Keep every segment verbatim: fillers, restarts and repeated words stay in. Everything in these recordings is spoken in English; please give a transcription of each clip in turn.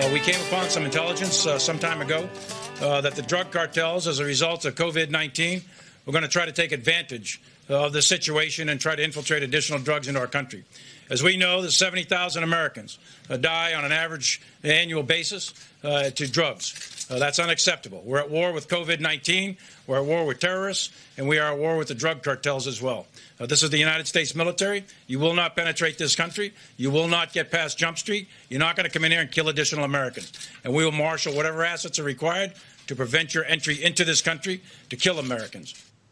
Uh, we came upon some intelligence uh, some time ago uh, that the drug cartels, as a result of COVID nineteen, were going to try to take advantage of the situation and try to infiltrate additional drugs into our country. As we know, there's seventy thousand Americans uh, die on an average annual basis uh, to drugs. Uh, that's unacceptable. We're at war with COVID nineteen, we're at war with terrorists, and we are at war with the drug cartels as well. Uh, this is the United States military. You will not penetrate this country. You will not get past Jump Street. You're not going to come in here and kill additional Americans. And we will marshal whatever assets are required to prevent your entry into this country to kill Americans.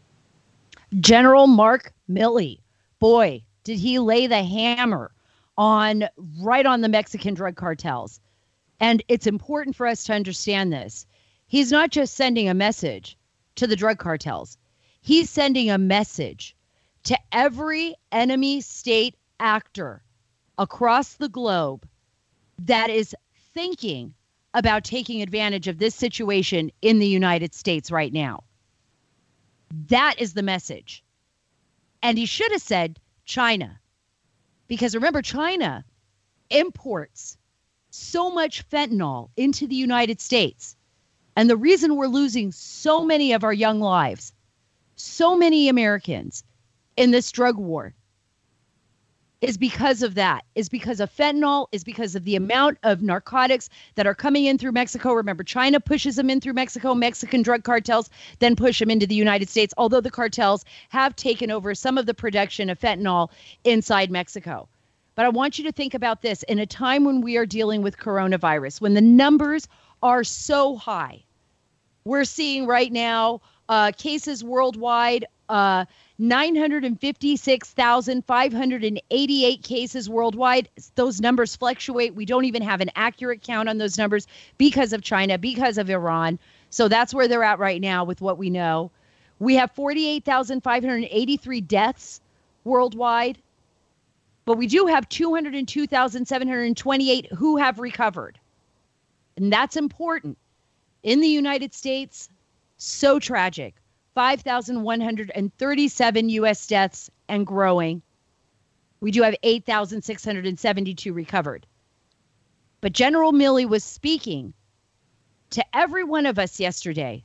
General Mark Milley, boy, did he lay the hammer on right on the Mexican drug cartels. And it's important for us to understand this. He's not just sending a message to the drug cartels. He's sending a message to every enemy state actor across the globe that is thinking about taking advantage of this situation in the United States right now. That is the message. And he should have said China. Because remember, China imports so much fentanyl into the United States. And the reason we're losing so many of our young lives, so many Americans in this drug war, is because of that, is because of fentanyl, is because of the amount of narcotics that are coming in through Mexico. Remember, China pushes them in through Mexico. Mexican drug cartels then push them into the United States, although the cartels have taken over some of the production of fentanyl inside Mexico. But I want you to think about this. In a time when we are dealing with coronavirus, when the numbers are so high, we're seeing right now uh, cases worldwide, uh, nine hundred fifty-six thousand five hundred eighty-eight cases worldwide. Those numbers fluctuate. We don't even have an accurate count on those numbers because of China, because of Iran. So that's where they're at right now with what we know. We have forty-eight thousand five hundred eighty-three deaths worldwide. But we do have two hundred two thousand seven hundred twenty-eight who have recovered. And that's important. In the United States, so tragic. five thousand one hundred thirty-seven U S deaths and growing. We do have eight thousand six hundred seventy-two recovered. But General Milley was speaking to every one of us yesterday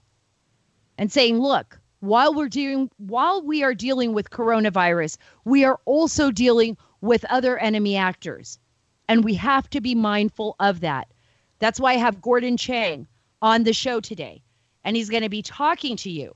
and saying, look, while we're dealing, while we are dealing with coronavirus, we are also dealing with other enemy actors. And we have to be mindful of that. That's why I have Gordon Chang on the show today. And he's going to be talking to you,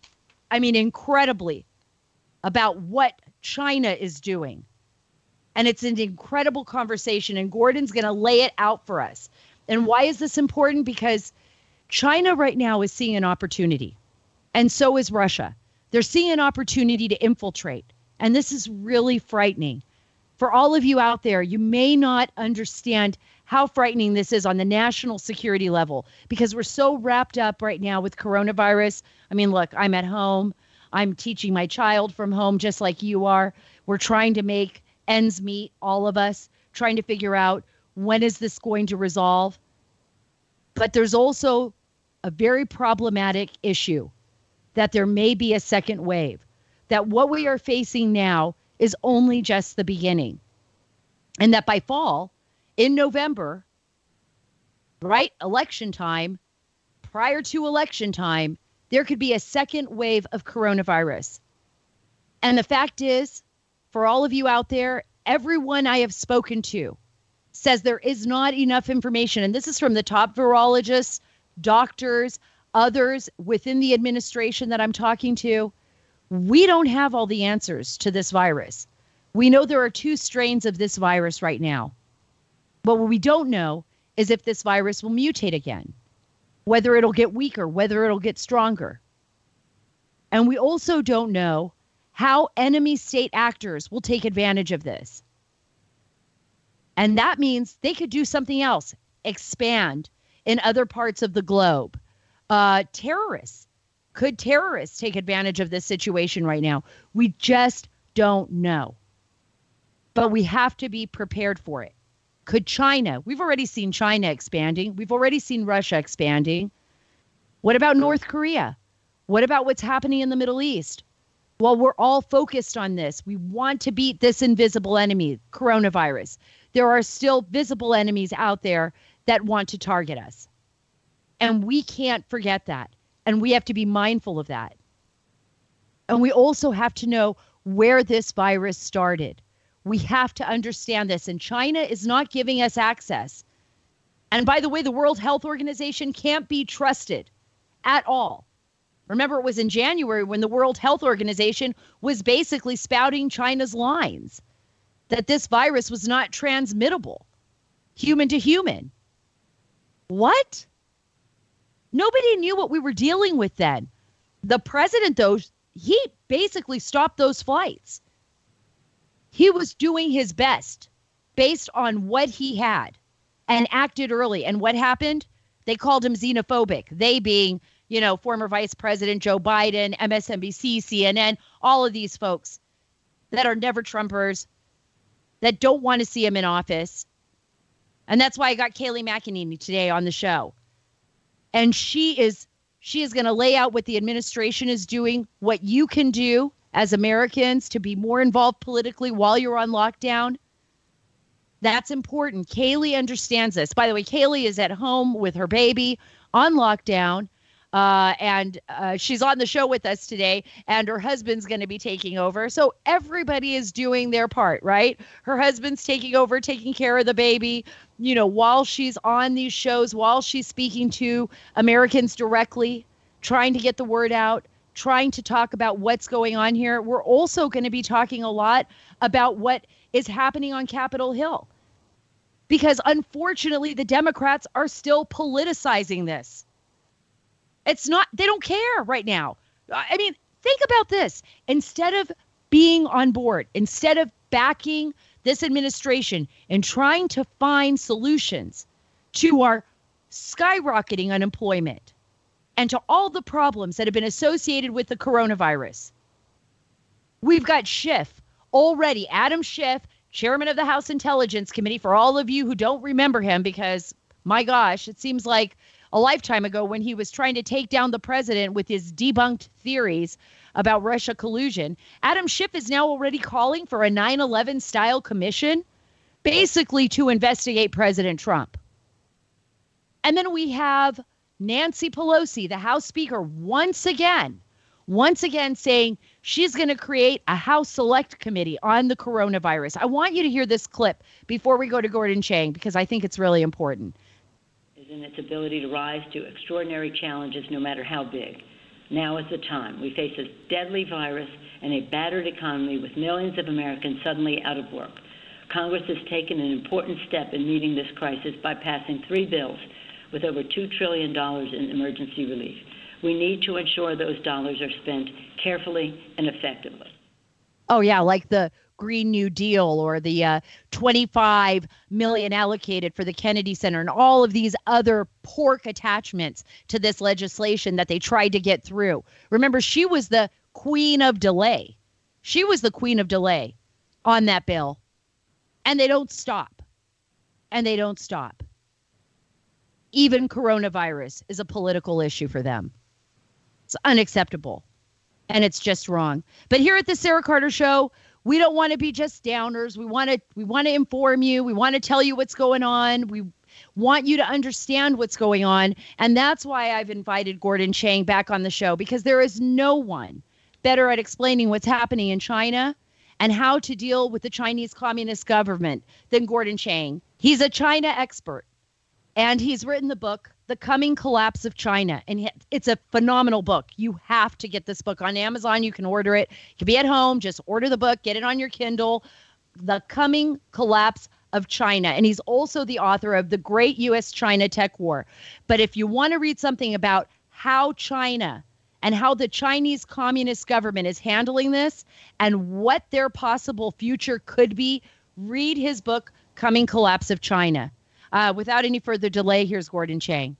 I mean, incredibly, about what China is doing. And it's an incredible conversation. And Gordon's going to lay it out for us. And why is this important? Because China right now is seeing an opportunity. And so is Russia. They're seeing an opportunity to infiltrate. And this is really frightening. For all of you out there, you may not understand how frightening this is on the national security level because we're so wrapped up right now with coronavirus. I mean, look, I'm at home. I'm teaching my child from home just like you are. We're trying to make ends meet, all of us, trying to figure out when is this going to resolve. But there's also a very problematic issue that there may be a second wave, that what we are facing now is only just the beginning. And that by fall, in November, right, election time, prior to election time, there could be a second wave of coronavirus. And the fact is, for all of you out there, everyone I have spoken to says there is not enough information. And this is from the top virologists, doctors, others within the administration that I'm talking to. We don't have all the answers to this virus. We know there are two strains of this virus right now. But what we don't know is if this virus will mutate again, whether it'll get weaker, whether it'll get stronger. And we also don't know how enemy state actors will take advantage of this. And that means they could do something else, expand in other parts of the globe. Uh, terrorists. Could terrorists take advantage of this situation right now? We just don't know. But we have to be prepared for it. Could China? We've already seen China expanding. We've already seen Russia expanding. What about North Korea? What about what's happening in the Middle East? Well, we're all focused on this. We want to beat this invisible enemy, coronavirus. There are still visible enemies out there that want to target us. And we can't forget that. And we have to be mindful of that. And we also have to know where this virus started. We have to understand this. And China is not giving us access. And by the way, the World Health Organization can't be trusted at all. Remember, it was in January when the World Health Organization was basically spouting China's lines that this virus was not transmittable, human to human. What? Nobody knew what we were dealing with then. The president, though, he basically stopped those flights. He was doing his best based on what he had and acted early. And what happened? They called him xenophobic. They being, you know, former Vice President Joe Biden, M S N B C, C N N, all of these folks that are never Trumpers, that don't want to see him in office. And that's why I got Kayleigh McEnany today on the show. And she is she is going to lay out what the administration is doing, what you can do as Americans to be more involved politically while you're on lockdown. That's important. Kayleigh understands this. By the way, Kayleigh is at home with her baby on lockdown. Uh, and uh, she's on the show with us today, and her husband's going to be taking over. So everybody is doing their part, right? Her husband's taking over, taking care of the baby, you know, while she's on these shows, while she's speaking to Americans directly, trying to get the word out, trying to talk about what's going on here. We're also going to be talking a lot about what is happening on Capitol Hill, because unfortunately, the Democrats are still politicizing this. It's not, they don't care right now. I mean, think about this. Instead of being on board, instead of backing this administration and trying to find solutions to our skyrocketing unemployment and to all the problems that have been associated with the coronavirus, we've got Schiff already, Adam Schiff, chairman of the House Intelligence Committee, for all of you who don't remember him, because my gosh, it seems like a lifetime ago when he was trying to take down the president with his debunked theories about Russia collusion. Adam Schiff is now already calling for a nine eleven style commission, basically to investigate President Trump. And then we have Nancy Pelosi, the House Speaker, once again, once again saying she's going to create a House Select Committee on the coronavirus. I want you to hear this clip before we go to Gordon Chang, because I think it's really important. In its ability to rise to extraordinary challenges, no matter how big. Now is the time. We face a deadly virus and a battered economy with millions of Americans suddenly out of work. Congress has taken an important step in meeting this crisis by passing three bills with over two trillion dollars in emergency relief. We need to ensure those dollars are spent carefully and effectively. Oh, yeah, like the Green New Deal or the uh, twenty-five million dollars allocated for the Kennedy Center and all of these other pork attachments to this legislation that they tried to get through. Remember, she was the queen of delay. She was the queen of delay on that bill. And they don't stop. And they don't stop. Even coronavirus is a political issue for them. It's unacceptable. And it's just wrong. But here at the Sarah Carter Show, we don't want to be just downers. We want to we want to inform you. We want to tell you what's going on. We want you to understand what's going on. And that's why I've invited Gordon Chang back on the show, because there is no one better at explaining what's happening in China and how to deal with the Chinese Communist government than Gordon Chang. He's a China expert, and he's written the book, The Coming Collapse of China. And it's a phenomenal book. You have to get this book on Amazon. You can order it. You can be at home. Just order the book. Get it on your Kindle. The Coming Collapse of China. And he's also the author of The Great U S China Tech War. But if you want to read something about how China and how the Chinese Communist government is handling this and what their possible future could be, read his book, Coming Collapse of China. Uh, without any further delay, here's Gordon Chang.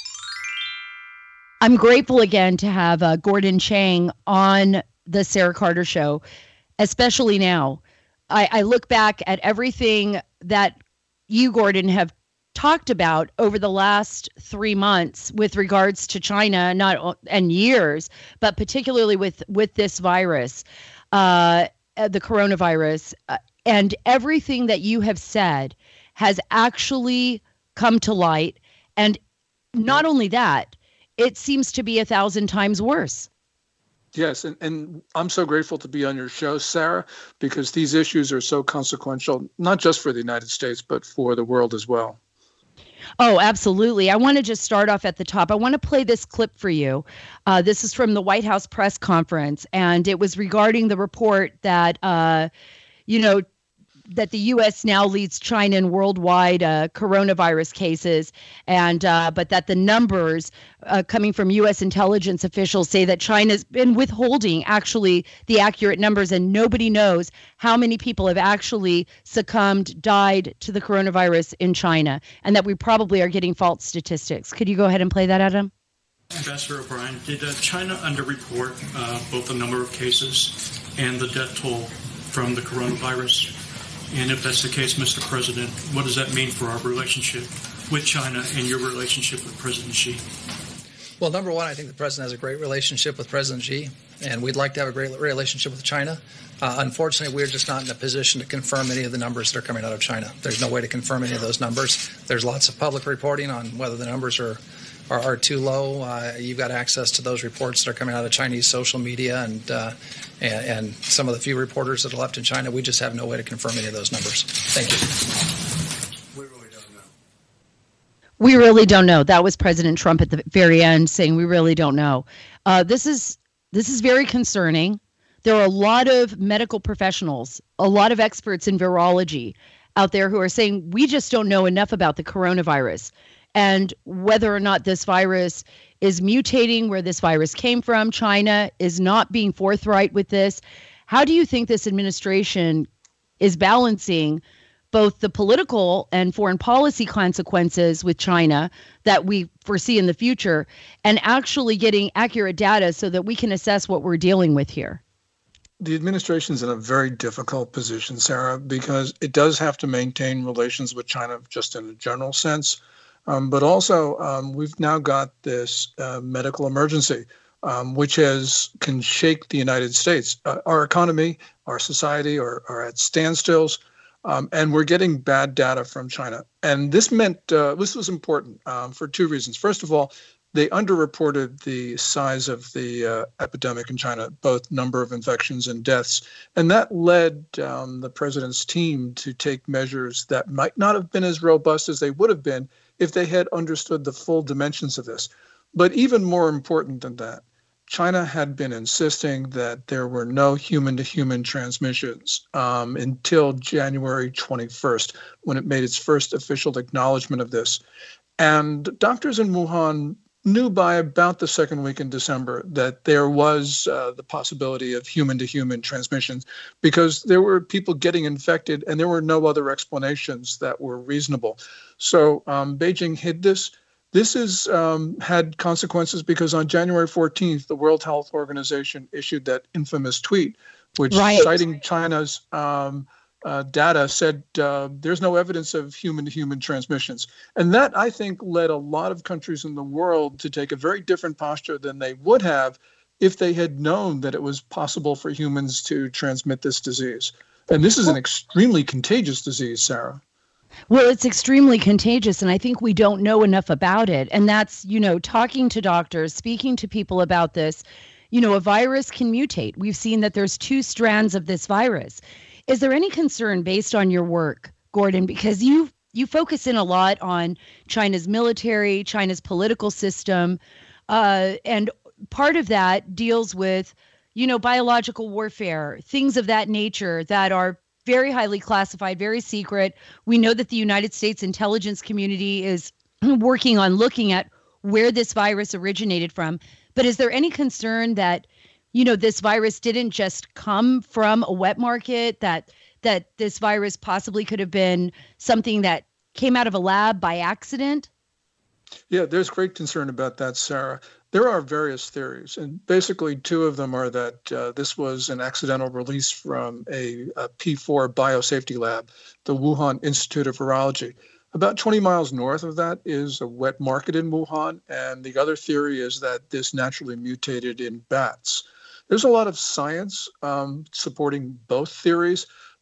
I'm grateful again to have uh, Gordon Chang on the Sarah Carter Show, especially now. I, I look back at everything that you, Gordon, have talked about over the last three months with regards to China, not and years, but particularly with, with this virus, uh, the coronavirus, uh, and everything that you have said has actually come to light. And not only that, it seems to be a thousand times worse. Yes, and, and I'm so grateful to be on your show, Sarah, because these issues are so consequential, not just for the United States, but for the world as well. Oh, absolutely. I want to just start off at the top. I want to play this clip for you. Uh, this is from the White House press conference, and it was regarding the report that, uh, you know, that the U S now leads China in worldwide uh, coronavirus cases, and uh, but that the numbers uh, coming from U S intelligence officials say that China's been withholding actually the accurate numbers, and nobody knows how many people have actually succumbed, died to the coronavirus in China, and that we probably are getting false statistics. Could you go ahead and play that, Adam? Ambassador O'Brien, did uh, China underreport uh, both the number of cases and the death toll from the coronavirus? And if that's the case, Mister President, what does that mean for our relationship with China and your relationship with President Xi? Well, number one, I think the president has a great relationship with President Xi, and we'd like to have a great relationship with China. Uh, unfortunately, we're just not in a position to confirm any of the numbers that are coming out of China. There's no way to confirm any of those numbers. There's lots of public reporting on whether the numbers are Are, are too low. Uh, you've got access to those reports that are coming out of Chinese social media and, uh, and and some of the few reporters that are left in China. We just have no way to confirm any of those numbers. Thank you. We really don't know. We really don't know. That was President Trump at the very end saying we really don't know. Uh, this is this is very concerning. There are a lot of medical professionals, a lot of experts in virology out there who are saying we just don't know enough about the coronavirus and whether or not this virus is mutating, where this virus came from. China is not being forthright with this. How do you think this administration is balancing both the political and foreign policy consequences with China that we foresee in the future and actually getting accurate data so that we can assess what we're dealing with here? The administration's in a very difficult position, Sarah, because it does have to maintain relations with China just in a general sense. Um, but also, um, we've now got this uh, medical emergency, um, which has can shake the United States. Uh, our economy, our society are, are at standstills, um, and we're getting bad data from China. And this meant uh, this was important um, for two reasons. First of all, they underreported the size of the uh, epidemic in China, both number of infections and deaths. And that led um, the president's team to take measures that might not have been as robust as they would have been if they had understood the full dimensions of this. But even more important than that, China had been insisting that there were no human-to-human transmissions um, until January twenty-first, when it made its first official acknowledgement of this. And doctors in Wuhan knew by about the second week in December that there was uh, the possibility of human-to-human transmissions because there were people getting infected and there were no other explanations that were reasonable. So um, Beijing hid this. This has um, had consequences because on January fourteenth, the World Health Organization issued that infamous tweet, which right. citing China's um, Uh, data said uh, there's no evidence of human-to-human transmissions. And that, I think, led a lot of countries in the world to take a very different posture than they would have if they had known that it was possible for humans to transmit this disease. And this is an extremely contagious disease, Sarah. Well, it's extremely contagious, and I think we don't know enough about it. And that's, you know, talking to doctors, speaking to people about this. You know, a virus can mutate. We've seen that there's two strands of this virus. Is there any concern based on your work, Gordon, because you you focus in a lot on China's military, China's political system, uh, and part of that deals with, you know, biological warfare, things of that nature that are very highly classified, very secret. We know that the United States intelligence community is working on looking at where this virus originated from. But is there any concern that, you know, this virus didn't just come from a wet market, that that this virus possibly could have been something that came out of a lab by accident? Yeah, there's great concern about that, Sarah. There are various theories, and basically two of them are that uh, this was an accidental release from a, a P four biosafety lab, the Wuhan Institute of Virology. About twenty miles north of that is a wet market in Wuhan, and the other theory is that this naturally mutated in bats. There's a lot of science um, supporting both theories,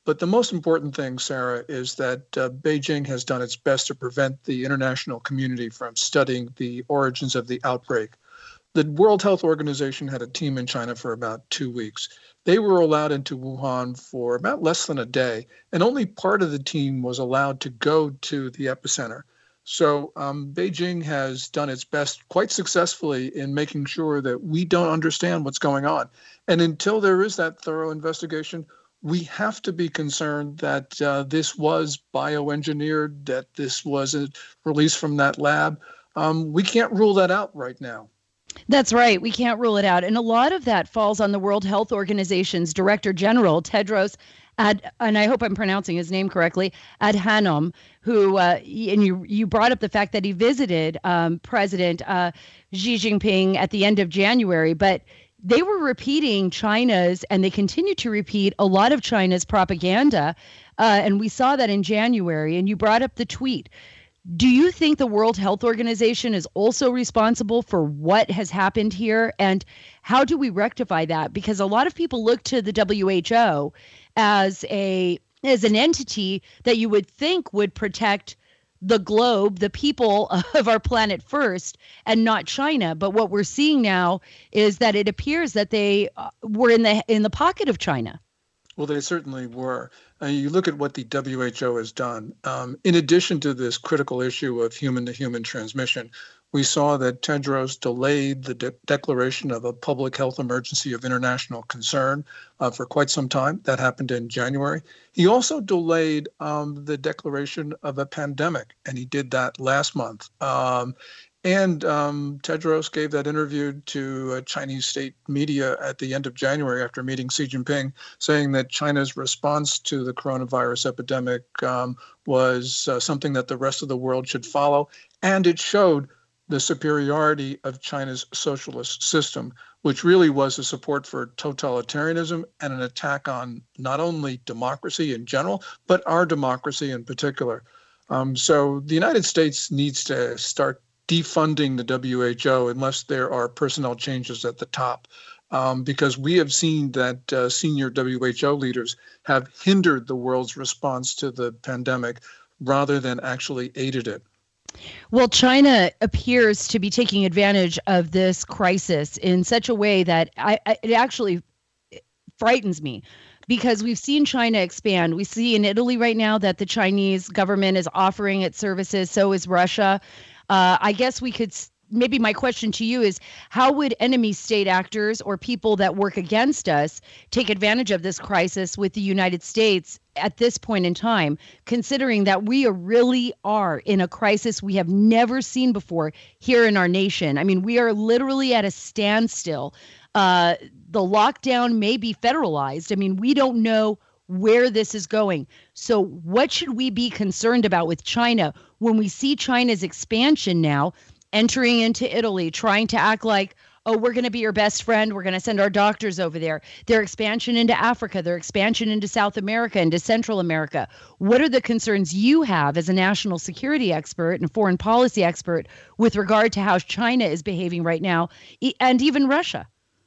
But the most important thing, Sarah, is that uh, Beijing has done its best to prevent the international community from studying the origins of the outbreak. The World Health Organization had a team in China for about two weeks. They were allowed into Wuhan for about less than a day, and only part of the team was allowed to go to the epicenter. So um, Beijing has done its best quite successfully in making sure that we don't understand what's going on. And until there is that thorough investigation, we have to be concerned that uh, this was bioengineered, that this was a release from that lab. Um, we can't rule that out right now. That's right. We can't rule it out. And a lot of that falls on the World Health Organization's Director General, Tedros Ad, and I hope I'm pronouncing his name correctly, Adhanom, who, uh, and you you brought up the fact that he visited um, President uh, Xi Jinping at the end of January, but they were repeating China's, and they continue to repeat a lot of China's propaganda, uh, and we saw that in January, and you brought up the tweet. Do you think the World Health Organization is also responsible for what has happened here? And how do we rectify that? Because a lot of people look to the W H O as a as an entity that you would think would protect the globe, the people of our planet first, and not China. But what we're seeing now is that it appears that they uh, were in the in the pocket of China. Well, they certainly were. Uh, you look at what the W H O has done. Um, in addition to this critical issue of human-to-human transmission, we saw that Tedros delayed the de- declaration of a public health emergency of international concern uh, for quite some time. That happened in January. He also delayed um, the declaration of a pandemic, and he did that last month. Um, And um, Tedros gave that interview to uh, Chinese state media at the end of January after meeting Xi Jinping, saying that China's response to the coronavirus epidemic um, was uh, something that the rest of the world should follow. And it showed the superiority of China's socialist system, which really was a support for totalitarianism and an attack on not only democracy in general, but our democracy in particular. Um, so the United States needs to start defunding the W H O unless there are personnel changes at the top, um, because we have seen that uh, senior W H O leaders have hindered the world's response to the pandemic rather than actually aided it. Well, China appears to be taking advantage of this crisis in such a way that I, I, it actually frightens me. Because we've seen China expand. We see in Italy right now that the Chinese government is offering its services. So is Russia. Uh, I guess we could, maybe my question to you is, how would enemy state actors or people that work against us take advantage of this crisis with the United States at this point in time, considering that we are really are in a crisis we have never seen before here in our nation? I mean, we are literally at a standstill. Uh, the lockdown may be federalized. I mean, we don't know where this is going. So what should we be concerned about with China when we see China's expansion now entering into Italy, trying to act like, oh, we're going to be your best friend. We're going to send our doctors over there. Their expansion into Africa, their expansion into South America, into Central America. What are the concerns you have as a national security expert and foreign policy expert with regard to how China is behaving right now, and even Russia?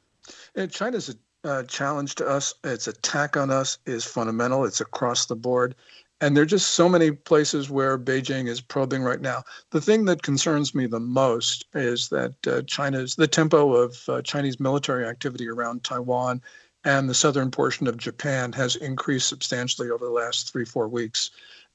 And China's a uh, challenge to us, its attack on us is fundamental. It's across the board. And there are just so many places where Beijing is probing right now. The thing that concerns me the most is that uh, China's, the tempo of uh, Chinese military activity around Taiwan and the southern portion of Japan has increased substantially over the last three, four weeks.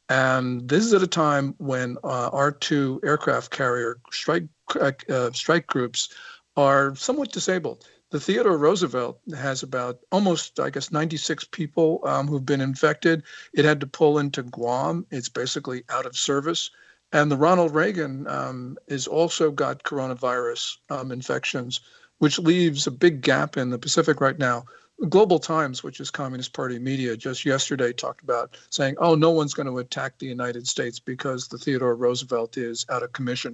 And this is at a time when uh, our two aircraft carrier strike, uh, strike groups are somewhat disabled. The Theodore Roosevelt has about almost, I guess, ninety-six people um, who've been infected. It had to pull into Guam. It's basically out of service. And the Ronald Reagan um, is also got coronavirus um, infections, which leaves a big gap in the Pacific right now. Global Times, which is Communist Party media, just yesterday talked about saying, oh, no one's going to attack the United States because the Theodore Roosevelt is out of commission.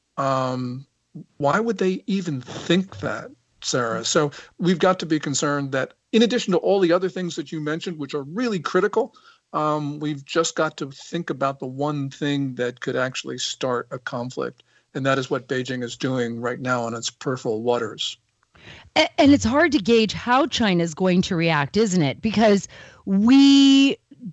Um, why would they even think that, Sarah? So we've got to be concerned that in addition to all the other things that you mentioned, which are really critical, um, we've just got to think about the one thing that could actually start a conflict. And that is what Beijing is doing right now on its peripheral waters. And it's hard to gauge how China is going to react, isn't it? Because we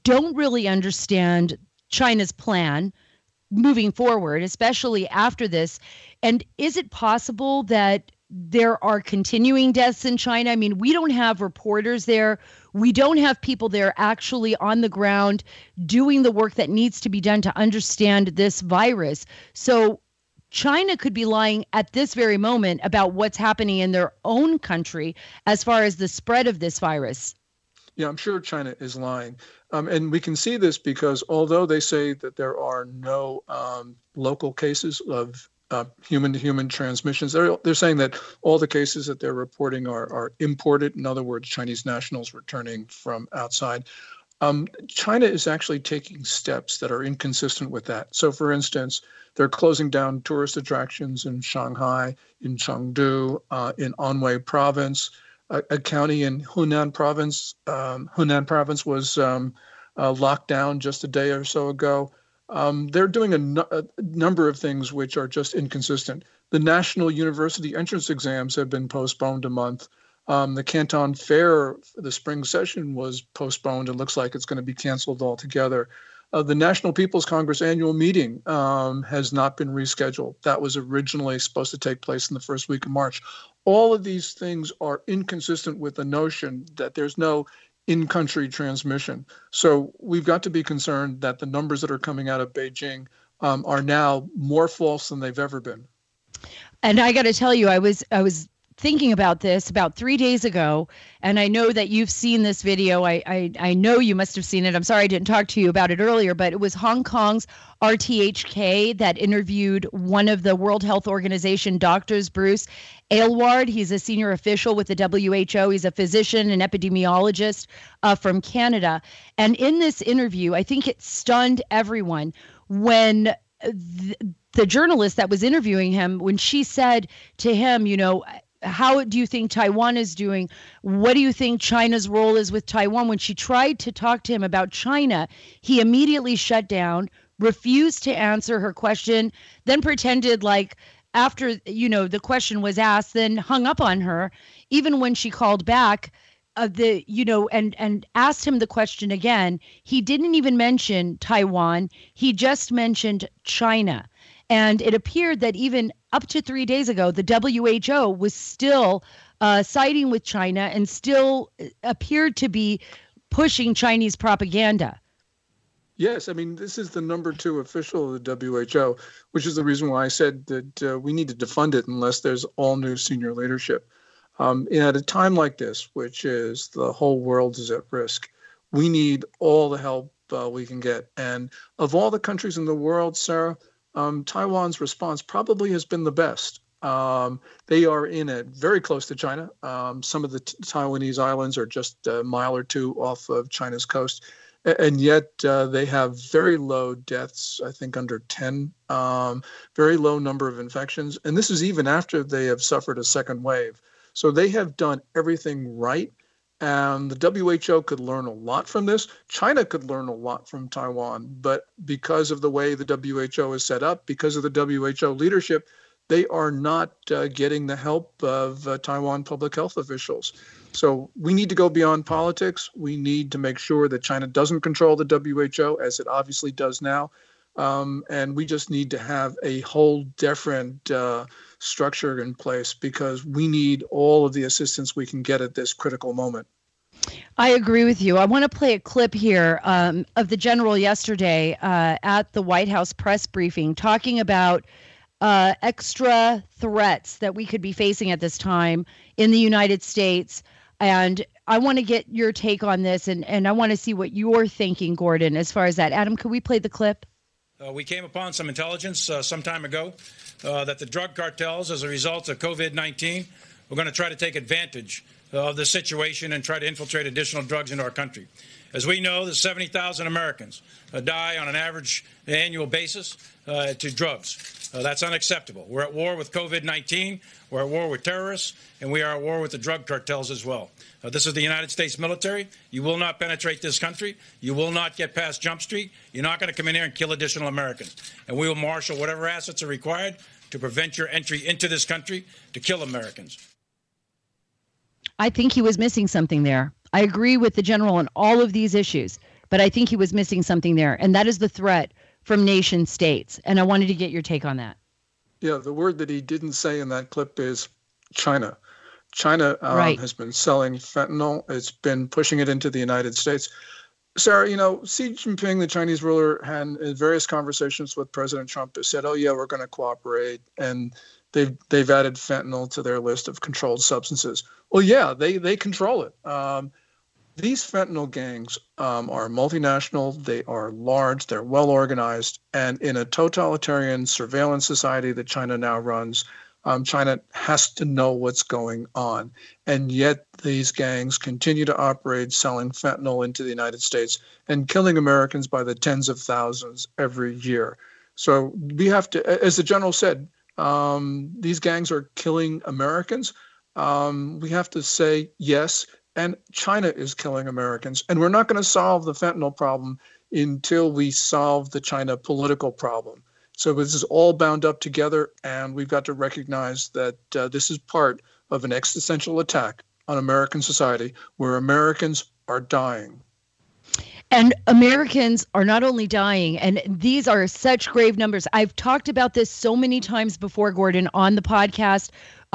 don't really understand China's plan moving forward, especially after this. And is it possible that there are continuing deaths in China? I mean, we don't have reporters there. We don't have people there actually on the ground doing the work that needs to be done to understand this virus. So China could be lying at this very moment about what's happening in their own country as far as the spread of this virus. Yeah, I'm sure China is lying. Um, and we can see this because although they say that there are no um, local cases of uh, human-to-human transmissions, they're, they're saying that all the cases that they're reporting are, are imported. In other words, Chinese nationals returning from outside. Um, China is actually taking steps that are inconsistent with that. So, for instance, they're closing down tourist attractions in Shanghai, in Chengdu, uh, in Anhui province. A, a county in Hunan province. Um, Hunan province was um, uh, locked down just a day or so ago. Um, they're doing a, n- a number of things which are just inconsistent. The national university entrance exams have been postponed a month. Um, the Canton Fair, the spring session, was postponed. It looks like it's going to be canceled altogether. Uh, the National People's Congress annual meeting um, has not been rescheduled. That was originally supposed to take place in the first week of March. All of these things are inconsistent with the notion that there's no in-country transmission. So we've got to be concerned that the numbers that are coming out of Beijing um, are now more false than they've ever been. And I got to tell you, I was I was thinking about this about three days ago, and I know that you've seen this video. I, I I know you must have seen it. I'm sorry I didn't talk to you about it earlier, but it was Hong Kong's R T H K that interviewed one of the World Health Organization doctors, Bruce Aylward. He's a senior official with the W H O. He's a physician and epidemiologist uh, from Canada. And in this interview, I think it stunned everyone when th- the journalist that was interviewing him, when she said to him, you know, how do you think Taiwan is doing? What do you think China's role is with Taiwan? When she tried to talk to him about China, he immediately shut down, refused to answer her question, then pretended like after, you know, the question was asked, then hung up on her. Even when she called back, uh, the, you know, and, and asked him the question again, he didn't even mention Taiwan. He just mentioned China. And it appeared that even up to three days ago, the W H O was still uh, siding with China and still appeared to be pushing Chinese propaganda. Yes, I mean, this is the number two official of the W H O, which is the reason why I said that uh, we need to defund it unless there's all new senior leadership. Um, and at a time like this, which is the whole world is at risk, we need all the help uh, we can get. And of all the countries in the world, Sarah, Um, Taiwan's response probably has been the best. Um, they are in it very close to China. Um, some of the t- Taiwanese islands are just a mile or two off of China's coast. A- and yet uh, they have very low deaths, I think under ten, um, very low number of infections. And this is even after they have suffered a second wave. So they have done everything right. And the W H O could learn a lot from this. China could learn a lot from Taiwan. But because of the way the W H O is set up, because of the W H O leadership, they are not uh, getting the help of uh, Taiwan public health officials. So we need to go beyond politics. We need to make sure that China doesn't control the W H O, as it obviously does now. Um, and we just need to have a whole different uh, structure in place because we need all of the assistance we can get at this critical moment. I agree with you. I want to play a clip here um, of the general yesterday uh, at the White House press briefing talking about uh, extra threats that we could be facing at this time in the United States. And I want to get your take on this, and, and I want to see what you're thinking, Gordon, as far as that. Adam, could we play the clip? Uh, we came upon some intelligence uh, some time ago uh, that the drug cartels, as a result of COVID nineteen, were going to try to take advantage of the situation and try to infiltrate additional drugs into our country. As we know, there's seventy thousand Americans uh, die on an average annual basis uh, to drugs. Uh, that's unacceptable. We're at war with COVID nineteen. We're at war with terrorists, and we are at war with the drug cartels as well. Uh, this is the United States military. You will not penetrate this country. You will not get past Jump Street. You're not going to come in here and kill additional Americans. And we will marshal whatever assets are required to prevent your entry into this country to kill Americans. I think he was missing something there. I agree with the general on all of these issues, but I think he was missing something there, and that is the threat from nation states. And I wanted to get your take on that. Yeah, the word that he didn't say in that clip is China. China um, right. has been selling fentanyl. It's been pushing it into the United States. Sarah, you know, Xi Jinping, the Chinese ruler, had in various conversations with President Trump has said, oh, yeah, we're going to cooperate. And they've they've added fentanyl to their list of controlled substances. Well, yeah, they, they control it. Um, these fentanyl gangs um, are multinational. They are large. They're well organized. And in a totalitarian surveillance society that China now runs, Um, China has to know what's going on. And yet these gangs continue to operate, selling fentanyl into the United States and killing Americans by the tens of thousands every year. So we have to, as the general said, um, these gangs are killing Americans. Um, we have to say yes, and China is killing Americans. And we're not going to solve the fentanyl problem until we solve the China political problem. So this is all bound up together, and we've got to recognize that uh, this is part of an existential attack on American society where Americans are dying. And Americans are not only dying, and these are such grave numbers. I've talked about this so many times before, Gordon, on the podcast.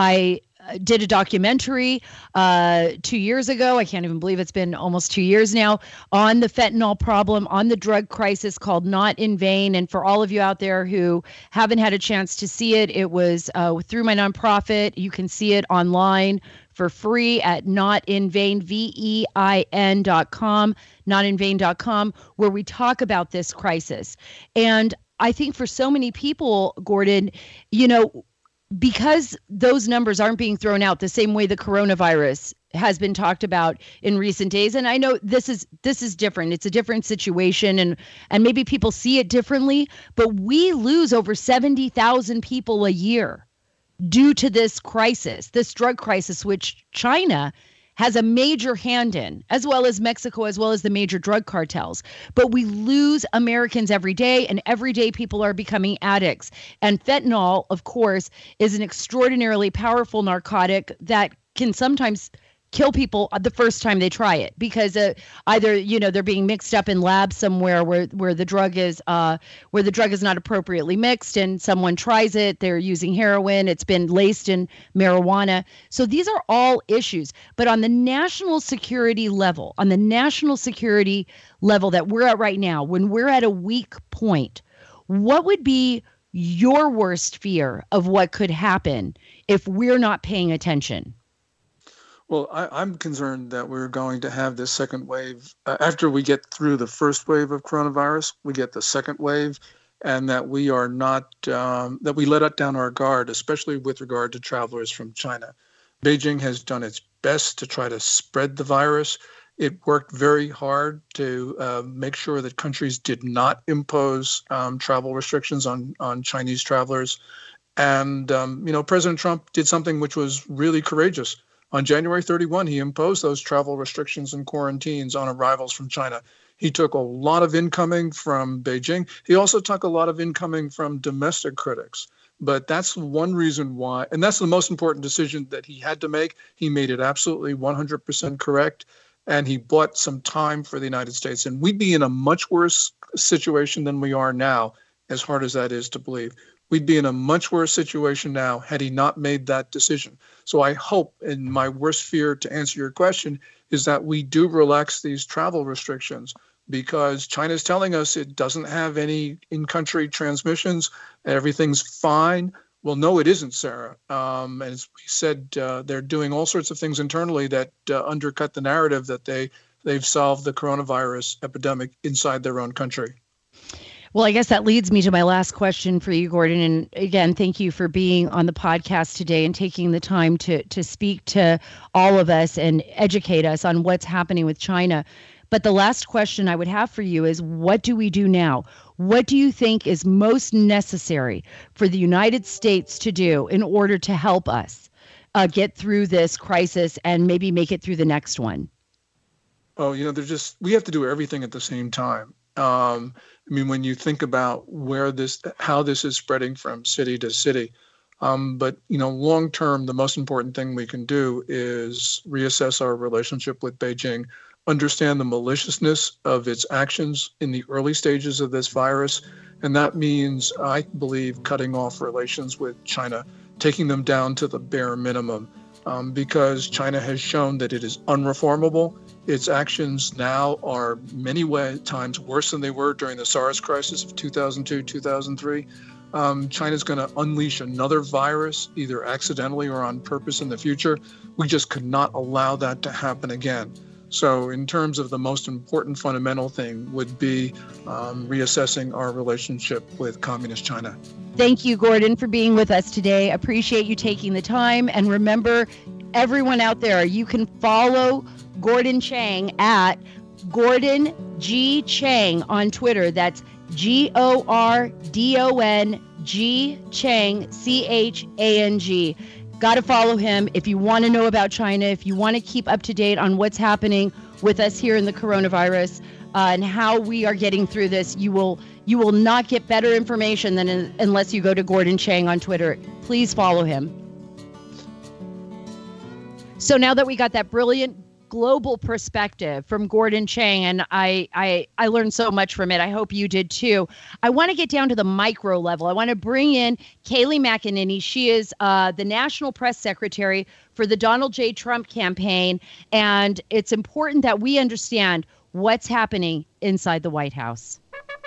I did a documentary uh, two years ago. I can't even believe it's been almost two years now on the fentanyl problem, on the drug crisis, called Not in Vain. And for all of you out there who haven't had a chance to see it, it was uh, through my nonprofit. You can see it online for free at Not in Vain, V E I N dot com, not in vain dot com, where we talk about this crisis. And I think for so many people, Gordon, you know, because those numbers aren't being thrown out the same way the coronavirus has been talked about in recent days. And I know this is this is different. It's a different situation, and and maybe people see it differently, but we lose over seventy thousand people a year due to this crisis, this drug crisis, which China has a major hand in, as well as Mexico, as well as the major drug cartels. But we lose Americans every day, and every day people are becoming addicts. And fentanyl, of course, is an extraordinarily powerful narcotic that can sometimes kill people the first time they try it, because uh, either, you know, they're being mixed up in labs somewhere where where the drug is uh where the drug is not appropriately mixed, and someone tries it, they're using heroin, it's been laced in marijuana. So these are all issues. But on the national security level, on the national security level that we're at right now, when we're at a weak point, what would be your worst fear of what could happen if we're not paying attention? Well, I, I'm concerned that we're going to have this second wave. Uh, after we get through the first wave of coronavirus, we get the second wave, and that we are not, um, that we let down our guard, especially with regard to travelers from China. Beijing has done its best to try to spread the virus. It worked very hard to uh, make sure that countries did not impose um, travel restrictions on, on Chinese travelers. And, um, you know, President Trump did something which was really courageous. On January thirty-first, he imposed those travel restrictions and quarantines on arrivals from China. He took a lot of incoming from Beijing. He also took a lot of incoming from domestic critics. But that's one reason why, and that's the most important decision that he had to make. He made it absolutely one hundred percent correct, and he bought some time for the United States. And we'd be in a much worse situation than we are now, as hard as that is to believe. We'd be in a much worse situation now had he not made that decision. So I hope, and my worst fear, to answer your question, is that we do relax these travel restrictions, because China's telling us it doesn't have any in-country transmissions, everything's fine. Well, no, it isn't, Sarah. Um, and as we said, uh, they're doing all sorts of things internally that uh, undercut the narrative that they, they've solved the coronavirus epidemic inside their own country. Well, I guess that leads me to my last question for you, Gordon. And again, thank you for being on the podcast today and taking the time to to speak to all of us and educate us on what's happening with China. But the last question I would have for you is, what do we do now? What do you think is most necessary for the United States to do in order to help us uh, get through this crisis and maybe make it through the next one? Oh, you know, there's just, we have to do everything at the same time. Um, I mean, when you think about where this, how this is spreading from city to city, um, but, you know, long term, the most important thing we can do is reassess our relationship with Beijing. understand the maliciousness of its actions in the early stages of this virus. And that means, I believe, cutting off relations with China, taking them down to the bare minimum, um, because China has shown that it is unreformable. Its actions now are many way, times worse than they were during the SARS crisis of two thousand two, two thousand three. Um, China's going to unleash another virus, either accidentally or on purpose in the future. We just could not allow that to happen again. So in terms of the most important fundamental thing would be um, reassessing our relationship with Communist China. Thank you, Gordon, for being with us today. Appreciate you taking the time. And remember, everyone out there, you can follow Gordon Chang at Gordon G. Chang on Twitter. That's G O R D O N G Chang, C H A N G. Got to follow him if you want to know about China, if you want to keep up to date on what's happening with us here in the coronavirus uh, and how we are getting through this. You will you will not get better information than in, unless you go to Gordon Chang on Twitter. Please follow him. So now that we got that brilliant global perspective from Gordon Chang, and I, I I learned so much from it. I hope you did too. I want to get down to the micro level. I want to bring in Kayleigh McEnany. She is uh, the National Press Secretary for the Donald J. Trump campaign, and it's important that we understand what's happening inside the White House.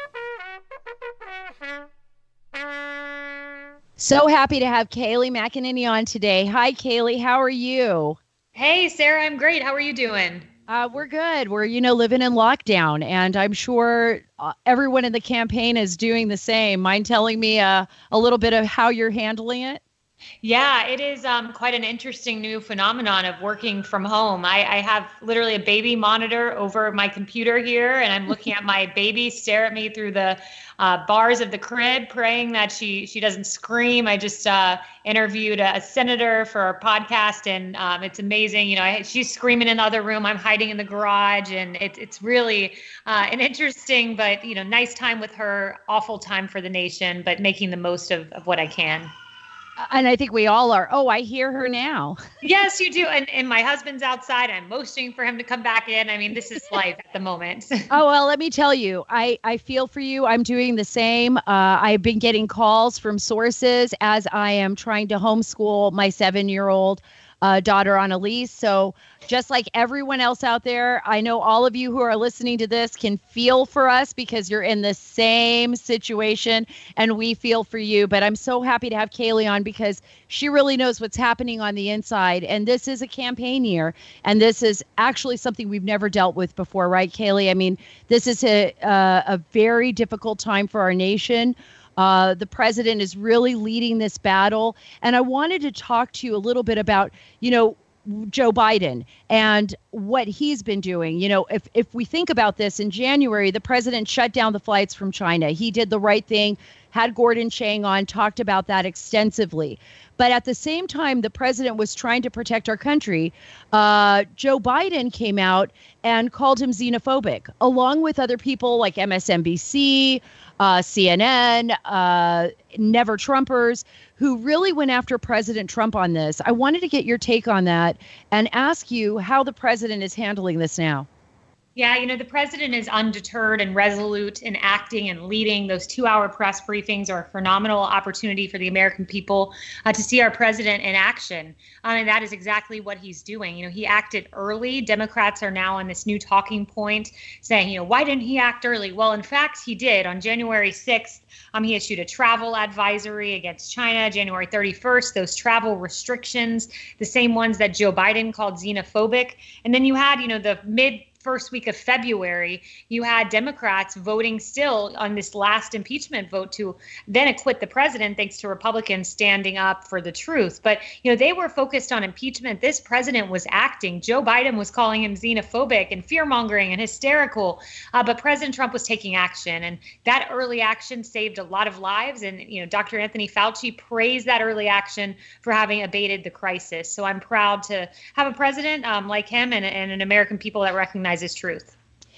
So happy to have Kayleigh McEnany on today. Hi, Kayleigh. How are you? Hey, Sarah, I'm great. How are you doing? Uh, we're good. We're, you know, living in lockdown, and I'm sure uh, everyone in the campaign is doing the same. Mind telling me uh, a little bit of how you're handling it? Yeah, it is um, quite an interesting new phenomenon of working from home. I, I have literally a baby monitor over my computer here, and I'm looking at my baby stare at me through the uh, bars of the crib, praying that she she doesn't scream. I just uh, interviewed a, a senator for our podcast, and um, it's amazing. You know, I, she's screaming in the other room. I'm hiding in the garage, and it, it's really uh, an interesting but, you know, nice time with her, awful time for the nation, but making the most of, of what I can. And I think we all are. Oh, I hear her now. Yes, you do. And and my husband's outside. I'm motioning for him to come back in. I mean, this is life at the moment. Oh, well, let me tell you, I, I feel for you. I'm doing the same. Uh, I've been getting calls from sources as I am trying to homeschool my seven-year-old uh, daughter Annalise. So just like everyone else out there, I know all of you who are listening to this can feel for us because you're in the same situation, and we feel for you. But I'm so happy to have Kayleigh on because she really knows what's happening on the inside. And this is a campaign year, and this is actually something we've never dealt with before, right, Kayleigh? I mean, this is a uh, a very difficult time for our nation. Uh, the president is really leading this battle. And I wanted to talk to you a little bit about, you know, Joe Biden and what he's been doing. You know, if if we think about this, in January, the president shut down the flights from China. He did the right thing, had Gordon Chang on, talked about that extensively. But at the same time, the president was trying to protect our country. Uh, Joe Biden came out and called him xenophobic, along with other people like M S N B C, uh, C N N, uh, Never Trumpers, who really went after President Trump on this. I wanted to get your take on that and ask you how the president is handling this now. Yeah, you know, the president is undeterred and resolute in acting and leading. Those two-hour press briefings are a phenomenal opportunity for the American people uh, to see our president in action. Um, and that is exactly what he's doing. You know, he acted early. Democrats are now on this new talking point saying, you know, why didn't he act early? Well, in fact, he did. On January sixth, um, he issued a travel advisory against China. January thirty-first, those travel restrictions, the same ones that Joe Biden called xenophobic. And then you had, you know, the mid first week of February, you had Democrats voting still on this last impeachment vote to then acquit the president, thanks to Republicans standing up for the truth. But, you know, they were focused on impeachment. This president was acting. Joe Biden was calling him xenophobic and fear-mongering and hysterical. Uh, but President Trump was taking action. And that early action saved a lot of lives. And, you know, Doctor Anthony Fauci praised that early action for having abated the crisis. So I'm proud to have a president um, like him and, and an American people that recognize his truth.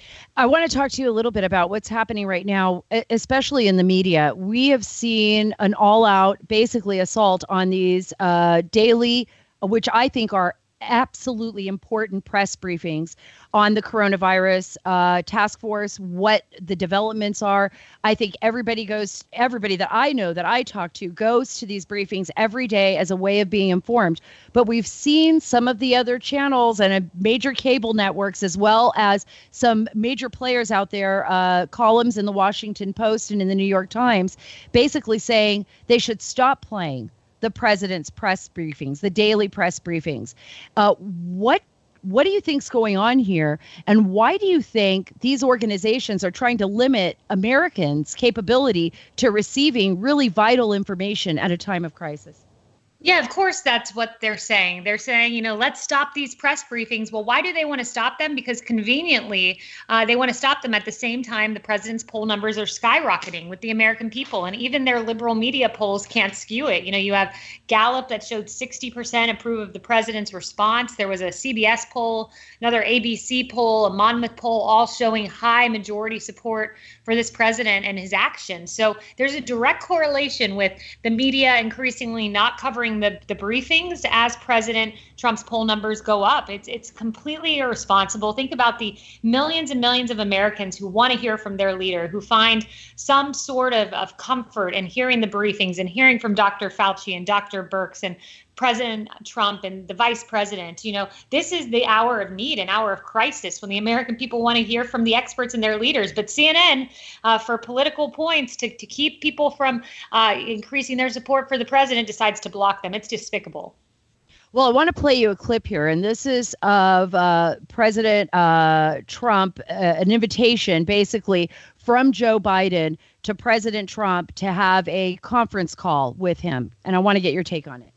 I want to talk to you a little bit about what's happening right now, especially in the media. We have seen an all-out, basically, assault on these uh, daily, which I think are absolutely important press briefings on the coronavirus uh, task force, what the developments are. I think everybody goes, everybody that I know that I talk to goes to these briefings every day as a way of being informed. But we've seen some of the other channels and uh, major cable networks, as well as some major players out there, uh, columns in the Washington Post and in the New York Times, basically saying they should stop playing the president's press briefings, the daily press briefings. Uh, what what do you think's going on here? And why do you think these organizations are trying to limit Americans' capability to receiving really vital information at a time of crisis? Yeah, of course, that's what they're saying. They're saying, you know, let's stop these press briefings. Well, why do they want to stop them? Because conveniently, uh, they want to stop them at the same time the president's poll numbers are skyrocketing with the American people. And even their liberal media polls can't skew it. You know, you have Gallup that showed sixty percent approve of the president's response. There was a C B S poll, another A B C poll, a Monmouth poll, all showing high majority support for this president and his actions. So there's a direct correlation with the media increasingly not covering The, the briefings as President Trump's poll numbers go up. It's it's completely irresponsible. Think about the millions and millions of Americans who want to hear from their leader, who find some sort of, of comfort in hearing the briefings and hearing from Doctor Fauci and Doctor Birx and President Trump and the vice president. You know, this is the hour of need, an hour of crisis, when the American people want to hear from the experts and their leaders. But C N N, uh, for political points, to, to keep people from uh, increasing their support for the president, decides to block them. It's despicable. Well, I want to play you a clip here, and this is of uh, President uh, Trump, uh, an invitation basically from Joe Biden to President Trump to have a conference call with him. And I want to get your take on it.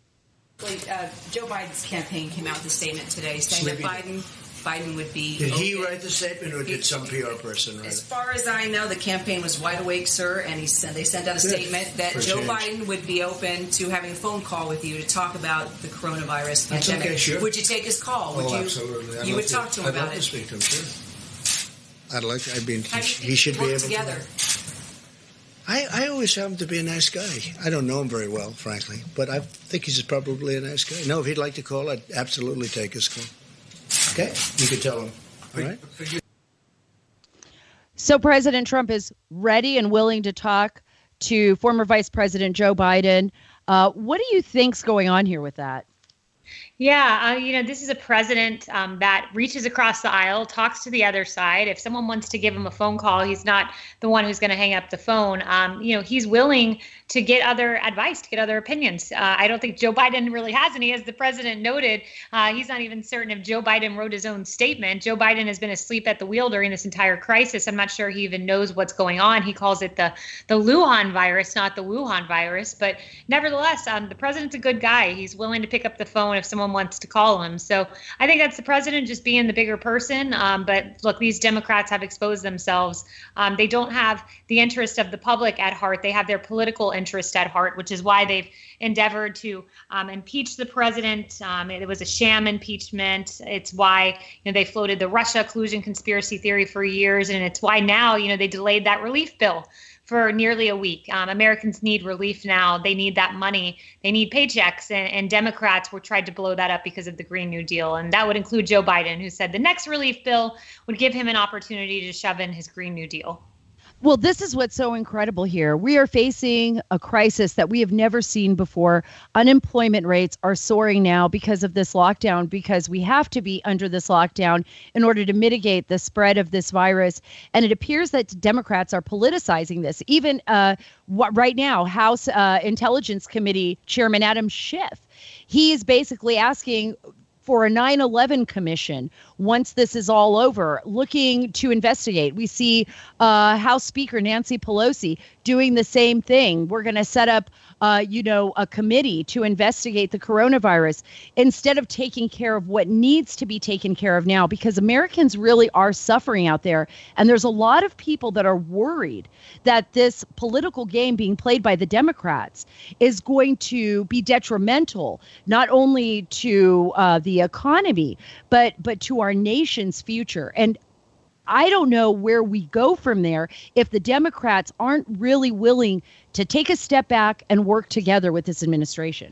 Uh, Joe Biden's campaign came out with a statement today saying Sleepy. that Biden Biden would be... Did okay. he write the statement, or did some P R person write it? As far as I know, the campaign was wide awake, sir, and he sent, they sent out a Good. statement that For Joe change. Biden would be open to having a phone call with you to talk about the coronavirus That's pandemic. okay, sure. Would you take his call? Would oh, you, absolutely. I'd you would to, talk to him I'd about love it. to speak to him, sure. I'd like to. I mean, How do you he, he should be work able together? to. I, I always found him to be a nice guy. I don't know him very well, frankly, but I think he's probably a nice guy. No, if he'd like to call, I'd absolutely take his call. Okay? You could tell him. All right? So President Trump is ready and willing to talk to former Vice President Joe Biden. Uh, what do you think's going on here with that? Yeah, uh, you know, this is a president um, that reaches across the aisle, talks to the other side. If someone wants to give him a phone call, he's not the one who's going to hang up the phone. Um, you know, he's willing to get other advice, to get other opinions. Uh, I don't think Joe Biden really has any. As the president noted, uh, he's not even certain if Joe Biden wrote his own statement. Joe Biden has been asleep at the wheel during this entire crisis. I'm not sure he even knows what's going on. He calls it the the Luhan virus, not the Wuhan virus. But nevertheless, um, the president's a good guy. He's willing to pick up the phone if someone wants to call him. So I think that's the president just being the bigger person. Um, but look, these Democrats have exposed themselves. Um, they don't have the interest of the public at heart. They have their political interest at heart, which is why they've endeavored to um, impeach the president. Um, it was a sham impeachment. It's why, you know, they floated the Russia collusion conspiracy theory for years. And it's why now, you know, they delayed that relief bill for nearly a week. Um, Americans need relief now. They need that money. They need paychecks. And, and Democrats were tried to blow that up because of the Green New Deal. And that would include Joe Biden, who said the next relief bill would give him an opportunity to shove in his Green New Deal. Well, this is what's so incredible here. We are facing a crisis that we have never seen before. Unemployment rates are soaring now because of this lockdown, because we have to be under this lockdown in order to mitigate the spread of this virus. And it appears that Democrats are politicizing this. Even uh, what, right now, House uh, Intelligence Committee Chairman Adam Schiff, he is basically asking for a nine eleven commission once this is all over, looking to investigate. We see uh, House Speaker Nancy Pelosi doing the same thing. We're going to set up, uh, you know, a committee to investigate the coronavirus instead of taking care of what needs to be taken care of now, because Americans really are suffering out there. And there's a lot of people that are worried that this political game being played by the Democrats is going to be detrimental, not only to uh, the economy, but but to our nation's future. And I don't know where we go from there if the Democrats aren't really willing to take a step back and work together with this administration.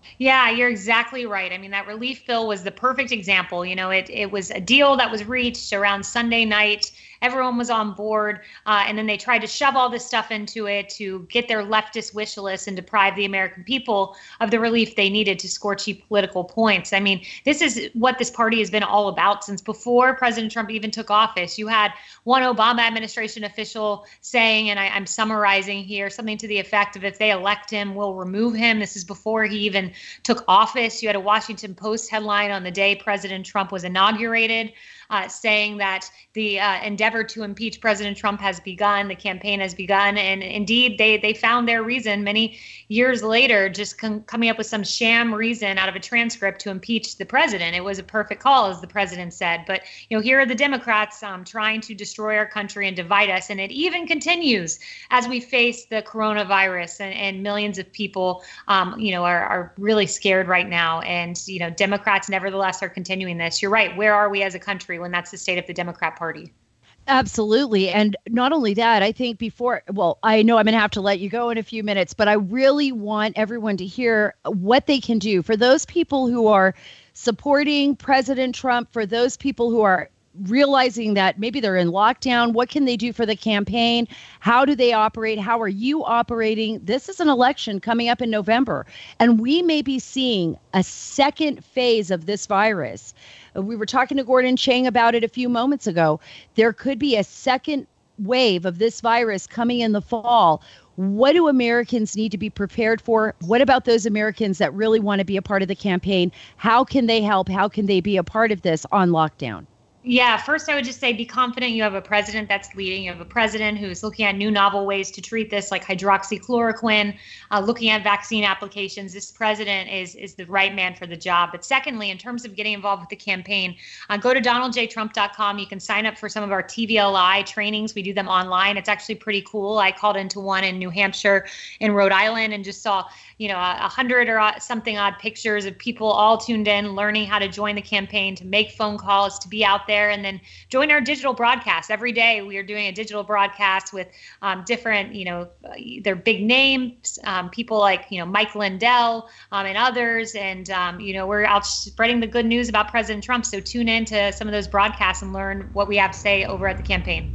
Yeah, you're exactly right. I mean, that relief bill was the perfect example. You know, it it was a deal that was reached around Sunday night. Everyone was on board. Uh, and then they tried to shove all this stuff into it to get their leftist wish list and deprive the American people of the relief they needed to score cheap political points. I mean, this is what this party has been all about since before President Trump even took office. You had one Obama administration official saying, and I, I'm summarizing here, something to the effect of if they elect him, we'll remove him. This is before he even took office. You had a Washington Post headline on the day President Trump was inaugurated, Uh, saying that the uh, endeavor to impeach President Trump has begun, the campaign has begun. And indeed, they they found their reason many years later, just com- coming up with some sham reason out of a transcript to impeach the president. It was a perfect call, as the president said. But, you know, here are the Democrats um, trying to destroy our country and divide us. And it even continues as we face the coronavirus, and, and millions of people, um, you know, are, are really scared right now. And, you know, Democrats nevertheless are continuing this. You're right. Where are we as a country when that's the state of the Democrat Party? Absolutely. And not only that, I think before, well, I know I'm going to have to let you go in a few minutes, but I really want everyone to hear what they can do for those people who are supporting President Trump, for those people who are realizing that maybe they're in lockdown. What can they do for the campaign? How do they operate? How are you operating? This is an election coming up in November, and we may be seeing a second phase of this virus. We were talking to Gordon Chang about it a few moments ago. There could be a second wave of this virus coming in the fall. What do Americans need to be prepared for? What about those Americans that really want to be a part of the campaign? How can they help? How can they be a part of this on lockdown? Yeah, first I would just say be confident you have a president that's leading. You have a president who's looking at new novel ways to treat this, like hydroxychloroquine, uh, looking at vaccine applications. This president is is the right man for the job. But secondly, in terms of getting involved with the campaign, uh, go to donald j trump dot com. You can sign up for some of our T V L I trainings. We do them online. It's actually pretty cool. I called into one in New Hampshire, in Rhode Island, and just saw, you know, a hundred or something odd pictures of people all tuned in, learning how to join the campaign, to make phone calls, to be out there. And then join our digital broadcast. Every day we are doing a digital broadcast with um, different, you know, they're big names, um, people like, you know, Mike Lindell um, and others. And, um, you know, we're out spreading the good news about President Trump. So tune in to some of those broadcasts and learn what we have to say over at the campaign.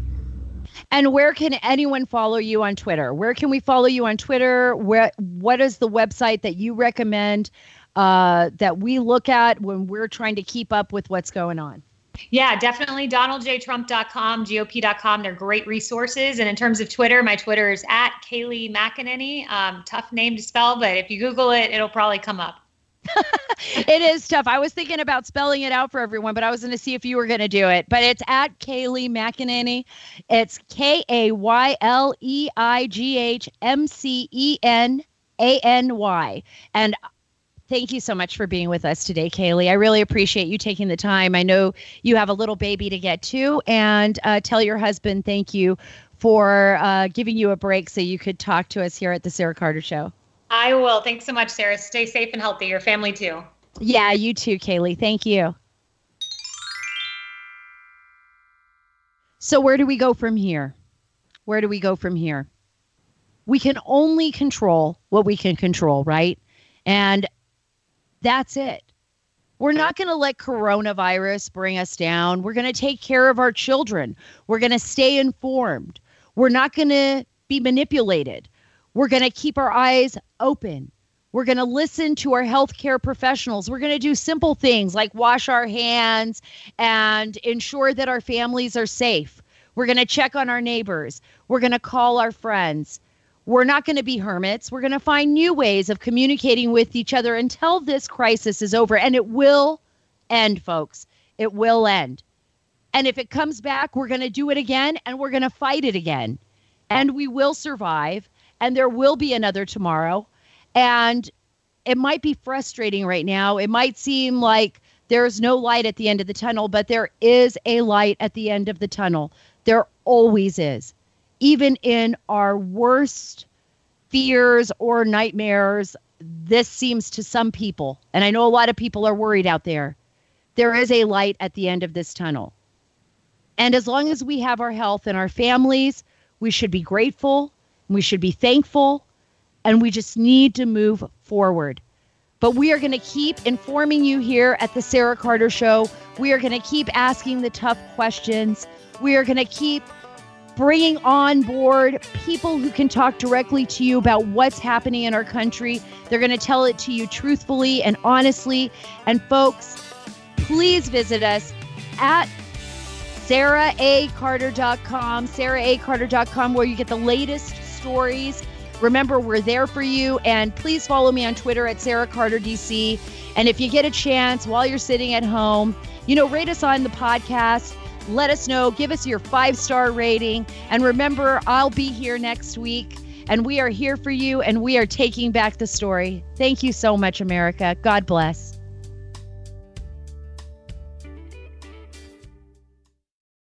And where can anyone follow you on Twitter? Where can we follow you on Twitter? Where, what is the website that you recommend uh, that we look at when we're trying to keep up with what's going on? Yeah, definitely donald j trump dot com, G O P dot com. They're great resources. And in terms of Twitter, my Twitter is at Kayleigh McEnany. Um, tough name to spell, but if you Google it, it'll probably come up. It is tough. I was thinking about spelling it out for everyone, but I was going to see if you were going to do it. But it's at Kayleigh McEnany. It's K A Y L E I G H M C E N A N Y. And thank you so much for being with us today, Kayleigh. I really appreciate you taking the time. I know you have a little baby to get to, and uh, tell your husband thank you for uh, giving you a break so you could talk to us here at the Sarah Carter Show. I will. Thanks so much, Sarah. Stay safe and healthy. Your family too. Yeah, you too, Kayleigh. Thank you. So where do we go from here? Where do we go from here? We can only control what we can control, right? And that's it. We're not going to let coronavirus bring us down. We're going to take care of our children. We're going to stay informed. We're not going to be manipulated. We're going to keep our eyes open. We're going to listen to our healthcare professionals. We're going to do simple things like wash our hands and ensure that our families are safe. We're going to check on our neighbors. We're going to call our friends. We're not going to be hermits. We're going to find new ways of communicating with each other until this crisis is over. And it will end, folks. It will end. And if it comes back, we're going to do it again, and we're going to fight it again. And we will survive, and there will be another tomorrow. And it might be frustrating right now. It might seem like there's no light at the end of the tunnel, but there is a light at the end of the tunnel. There always is. Even in our worst fears or nightmares, this seems to some people, and I know a lot of people are worried out there, there is a light at the end of this tunnel. And as long as we have our health and our families, we should be grateful, we should be thankful, and we just need to move forward. But we are going to keep informing you here at the Sarah Carter Show. We are going to keep asking the tough questions. We are going to keep bringing on board people who can talk directly to you about what's happening in our country. They're going to tell it to you truthfully and honestly. And folks, please visit us at sarah a carter dot com, sarah a carter dot com, where you get the latest stories. Remember, we're there for you. And please follow me on Twitter at Sarah Carter D C. And if you get a chance while you're sitting at home, you know, rate us on the podcast. Let us know. Give us your five-star rating. And remember, I'll be here next week. And we are here for you. And we are taking back the story. Thank you so much, America. God bless.